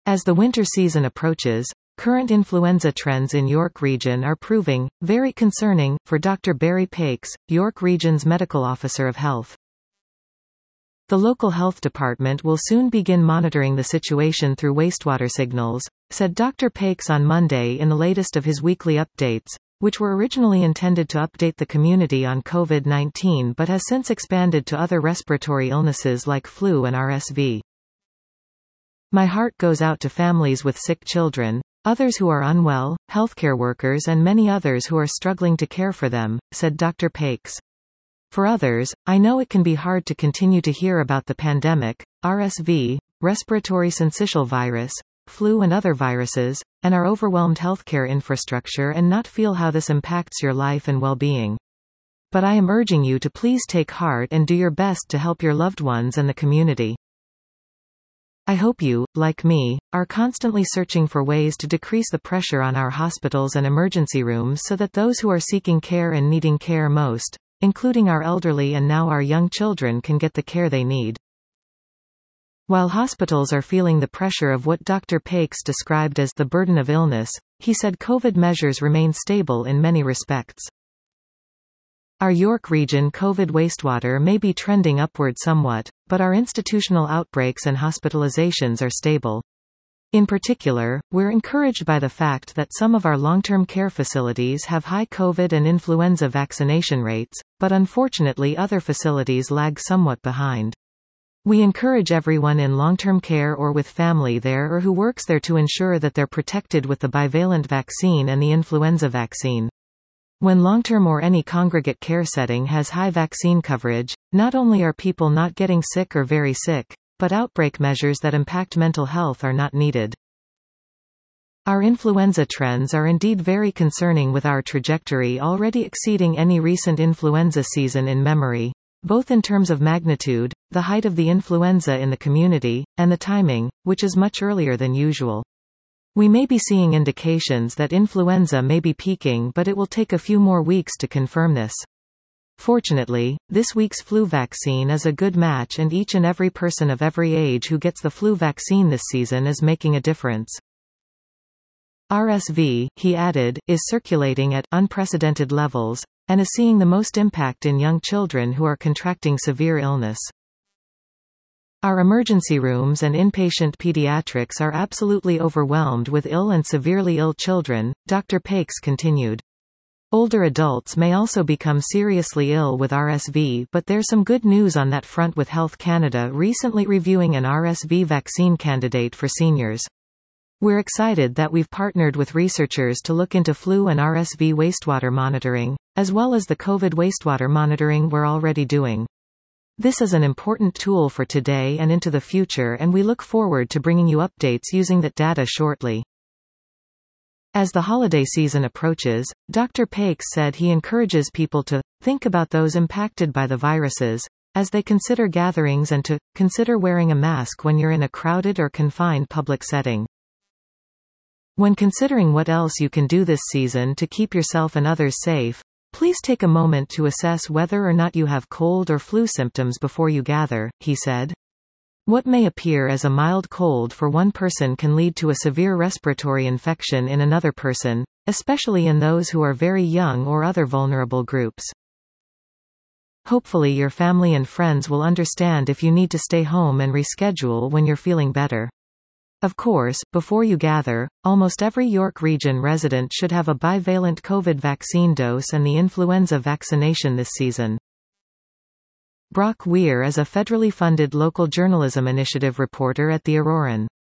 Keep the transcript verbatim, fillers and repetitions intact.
As the winter season approaches, current influenza trends in York Region are proving very concerning, for Doctor Barry Pakes, York Region's Medical Officer of Health. The local health department will soon begin monitoring the situation through wastewater signals, said Doctor Pakes on Monday in the latest of his weekly updates, which were originally intended to update the community on COVID nineteen but has since expanded to other respiratory illnesses like flu and R S V. My heart goes out to families with sick children, others who are unwell, healthcare workers and many others who are struggling to care for them, said Doctor Pakes. For others, I know it can be hard to continue to hear about the pandemic, R S V, respiratory syncytial virus, flu and other viruses, and our overwhelmed healthcare infrastructure and not feel how this impacts your life and well-being. But I am urging you to please take heart and do your best to help your loved ones and the community. I hope you, like me, are constantly searching for ways to decrease the pressure on our hospitals and emergency rooms so that those who are seeking care and needing care most, including our elderly and now our young children, can get the care they need. While hospitals are feeling the pressure of what Doctor Pakes described as the burden of illness, he said COVID measures remain stable in many respects. Our York Region COVID wastewater may be trending upward somewhat, but our institutional outbreaks and hospitalizations are stable. In particular, we're encouraged by the fact that some of our long-term care facilities have high COVID and influenza vaccination rates, but unfortunately other facilities lag somewhat behind. We encourage everyone in long-term care or with family there or who works there to ensure that they're protected with the bivalent vaccine and the influenza vaccine. When long-term or any congregate care setting has high vaccine coverage, not only are people not getting sick or very sick, but outbreak measures that impact mental health are not needed. Our influenza trends are indeed very concerning, with our trajectory already exceeding any recent influenza season in memory, both in terms of magnitude, the height of the influenza in the community, and the timing, which is much earlier than usual. We may be seeing indications that influenza may be peaking, but it will take a few more weeks to confirm this. Fortunately, this week's flu vaccine is a good match, and each and every person of every age who gets the flu vaccine this season is making a difference. R S V, he added, is circulating at unprecedented levels, and is seeing the most impact in young children who are contracting severe illness. Our emergency rooms and inpatient pediatrics are absolutely overwhelmed with ill and severely ill children, Doctor Pakes continued. Older adults may also become seriously ill with R S V, but there's some good news on that front, with Health Canada recently reviewing an R S V vaccine candidate for seniors. We're excited that we've partnered with researchers to look into flu and R S V wastewater monitoring, as well as the COVID wastewater monitoring we're already doing. This is an important tool for today and into the future, and we look forward to bringing you updates using that data shortly. As the holiday season approaches, Doctor Pakes said he encourages people to think about those impacted by the viruses as they consider gatherings, and to consider wearing a mask when you're in a crowded or confined public setting. When considering what else you can do this season to keep yourself and others safe, please take a moment to assess whether or not you have cold or flu symptoms before you gather, he said. What may appear as a mild cold for one person can lead to a severe respiratory infection in another person, especially in those who are very young or other vulnerable groups. Hopefully your family and friends will understand if you need to stay home and reschedule when you're feeling better. Of course, before you gather, almost every York Region resident should have a bivalent COVID vaccine dose and the influenza vaccination this season. Brock Weir is a federally funded local journalism initiative reporter at The Auroran.